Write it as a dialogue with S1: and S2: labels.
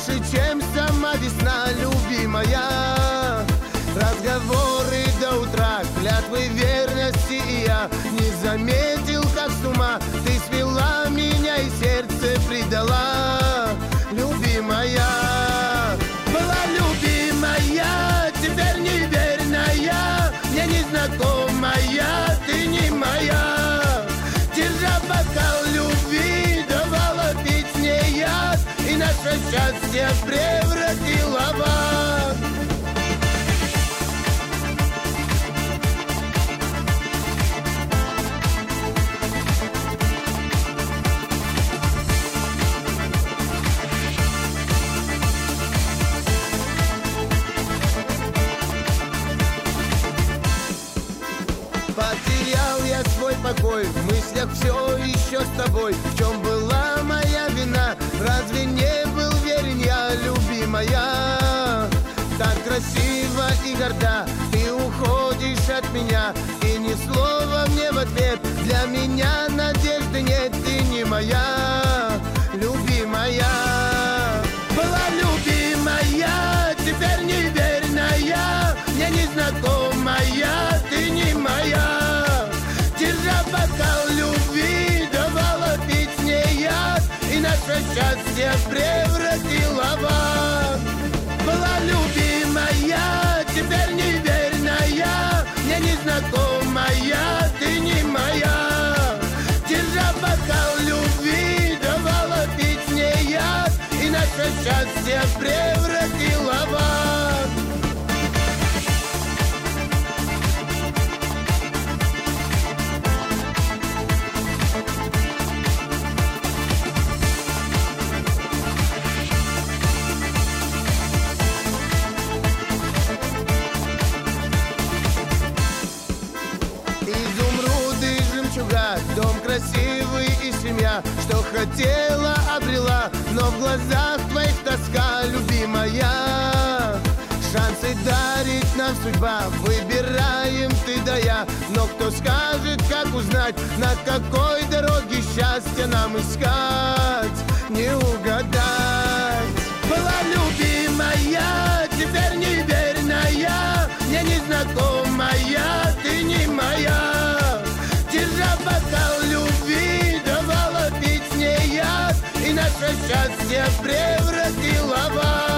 S1: больше, чем сама весна, любимая. Разговоры до утра, клятвы верности, и я не заметил, как с ума ты свела меня и сердце предала, любимая. Была любимая, теперь неверная, мне незнакомая, ты не моя. Держа бокал любви, давала пить с ней яд, и наше счастье превратила в ад. Потерял я свой покой, в мыслях все еще с тобой. В чем была моя вина? Разве не был верен я, любимая? Так красиво и горда ты уходишь от меня, и ни слова мне в ответ. Для меня надежды нет, ты не моя, любимая. Была любимая, теперь неверная, мне незнакомая, ты не моя. Держа бокал любви, давала пить с ней яд, и наше счастье превратила в ад. Была любимая, теперь неверная, мне незнакомая, ты не моя. Держа бокал любви, давала пить с ней яд, и наше счастье превратила в ад. Изумруды, жемчуга, дом красивый и семья, что хотела, обрела, но в глазах твоих тоска, любимая. Шансы дарит нам судьба, выбираем ты да я, но кто скажет, как узнать, на какой дороге счастье нам искать, не угадать. Была любимая, теперь неверная, мне незнакомая, ты не моя. Держа бокал любви, давала пить с ней яд, и наше счастье превратила в ад.